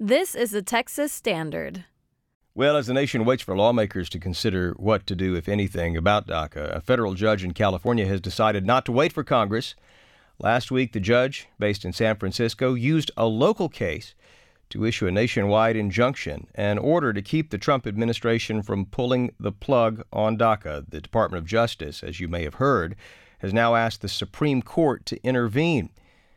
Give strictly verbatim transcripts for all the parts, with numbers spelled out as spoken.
This is the Texas Standard. Well, as the nation waits for lawmakers to consider what to do, if anything, about DACA, a federal judge in California has decided not to wait for Congress. Last week, the judge, based in San Francisco, used a local case to issue a nationwide injunction, an order to keep the Trump administration from pulling the plug on DACA. The Department of Justice, as you may have heard, has now asked the Supreme Court to intervene.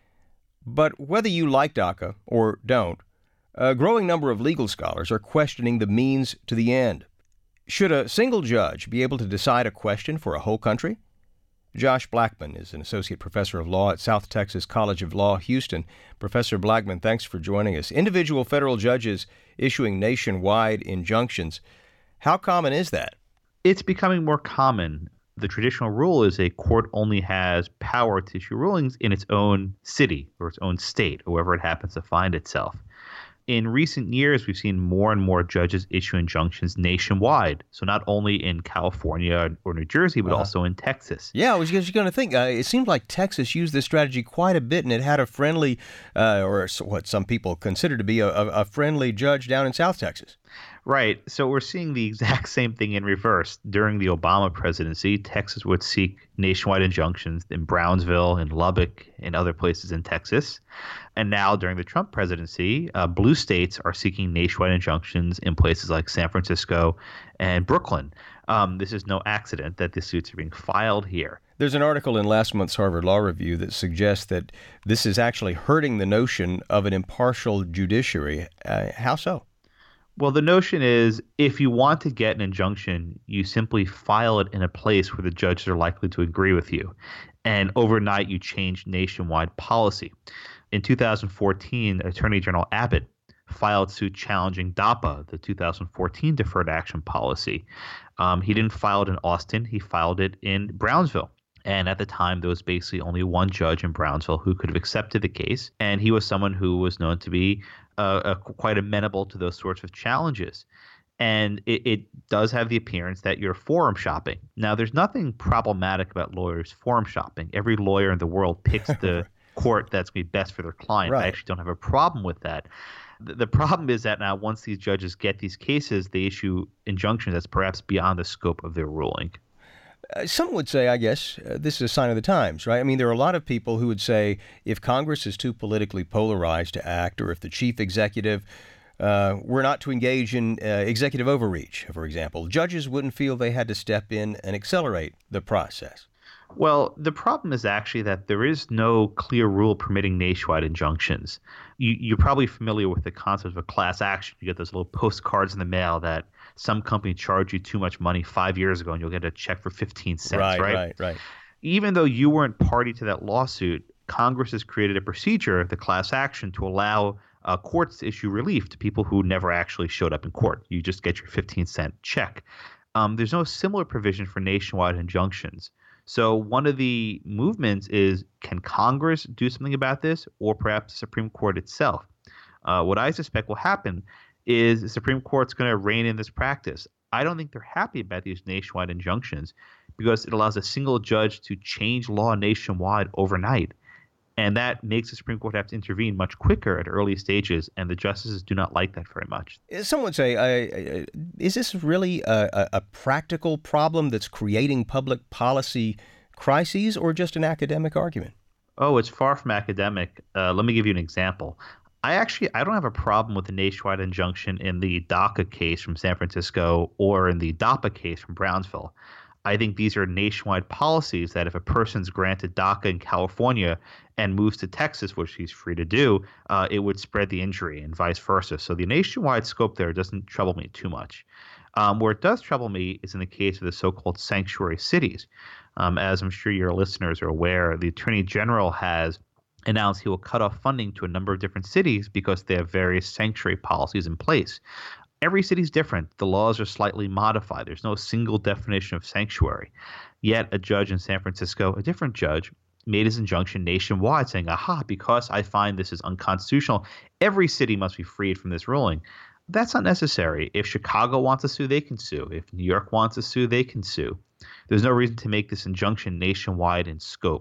But whether you like DACA or don't, a growing number of legal scholars are questioning the means to the end. Should a single judge be able to decide a question for a whole country? Josh Blackman is an associate professor of law at South Texas College of Law, Houston. Professor Blackman, thanks for joining us. Individual federal judges issuing nationwide injunctions. How common is that? It's becoming more common. The traditional rule is a court only has power to issue rulings in its own city or its own state, or wherever it happens to find itself. In recent years, we've seen more and more judges issue injunctions nationwide. So not only in California or New Jersey, but uh-huh. also in Texas. Yeah, I was just going to think, uh, it seemed like Texas used this strategy quite a bit, and it had a friendly, uh, or what some people consider to be a, a friendly judge down in South Texas. Right. So we're seeing the exact same thing in reverse. During the Obama presidency, Texas would seek nationwide injunctions in Brownsville, in Lubbock, and other places in Texas. And now during the Trump presidency, uh, blue states are seeking nationwide injunctions in places like San Francisco and Brooklyn. Um, this is no accident that the suits are being filed here. There's an article in last month's Harvard Law Review that suggests that this is actually hurting the notion of an impartial judiciary. Uh, how so? Well, the notion is if you want to get an injunction, you simply file it in a place where the judges are likely to agree with you. And overnight, you change nationwide policy. In two thousand fourteen, Attorney General Abbott filed suit challenging DAPA, the two thousand fourteen Deferred Action Policy. Um, he didn't file it in Austin. He filed it in Brownsville. And at the time, there was basically only one judge in Brownsville who could have accepted the case. And he was someone who was known to be uh, uh, quite amenable to those sorts of challenges. And it, it does have the appearance that you're forum shopping. Now, there's nothing problematic about lawyers forum shopping. Every lawyer in the world picks the court that's going to be best for their client. Right. I actually don't have a problem with that. The, the problem is that now once these judges get these cases, they issue injunctions that's perhaps beyond the scope of their ruling. Uh, some would say, I guess, uh, this is a sign of the times, right? I mean, there are a lot of people who would say if Congress is too politically polarized to act, or if the chief executive uh, were not to engage in uh, executive overreach, for example, judges wouldn't feel they had to step in and accelerate the process. Well, the problem is actually that there is no clear rule permitting nationwide injunctions. You, you're probably familiar with the concept of a class action. You get those little postcards in the mail that some company charged you too much money five years ago and you'll get a check for fifteen cents, right? Right, right, right. Even though you weren't party to that lawsuit, Congress has created a procedure, the class action, to allow uh, courts to issue relief to people who never actually showed up in court. You just get your fifteen cent check. Um, there's no similar provision for nationwide injunctions. So one of the movements is, can Congress do something about this, or perhaps the Supreme Court itself? Uh, what I suspect will happen is the Supreme Court's going to rein in this practice. I don't think they're happy about these nationwide injunctions because it allows a single judge to change law nationwide overnight. And that makes the Supreme Court have to intervene much quicker at early stages, and the justices do not like that very much. Some would say, uh, is this really a, a practical problem that's creating public policy crises, or just an academic argument? Oh, it's far from academic. Uh, let me give you an example. I actually I don't have a problem with the nationwide injunction in the DACA case from San Francisco or in the DAPA case from Brownsville. I think these are nationwide policies that if a person's granted DACA in California and moves to Texas, which he's free to do, uh, it would spread the injury and vice versa. So the nationwide scope there doesn't trouble me too much. Um, where it does trouble me is in the case of the so-called sanctuary cities. Um, as I'm sure your listeners are aware, the Attorney General has announced he will cut off funding to a number of different cities because they have various sanctuary policies in place. Every city is different. The laws are slightly modified. There's no single definition of sanctuary. Yet a judge in San Francisco, a different judge, made his injunction nationwide saying, aha, because I find this is unconstitutional, every city must be freed from this ruling. That's not necessary. If Chicago wants to sue, they can sue. If New York wants to sue, they can sue. There's no reason to make this injunction nationwide in scope.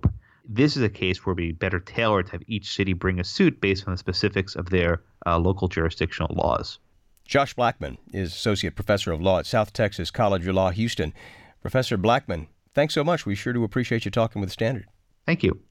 this is a case where it would be better tailored to have each city bring a suit based on the specifics of their uh, local jurisdictional laws. Josh Blackman is Associate Professor of Law at South Texas College of Law, Houston. Professor Blackman, thanks so much. We sure do appreciate you talking with the Standard. Thank you.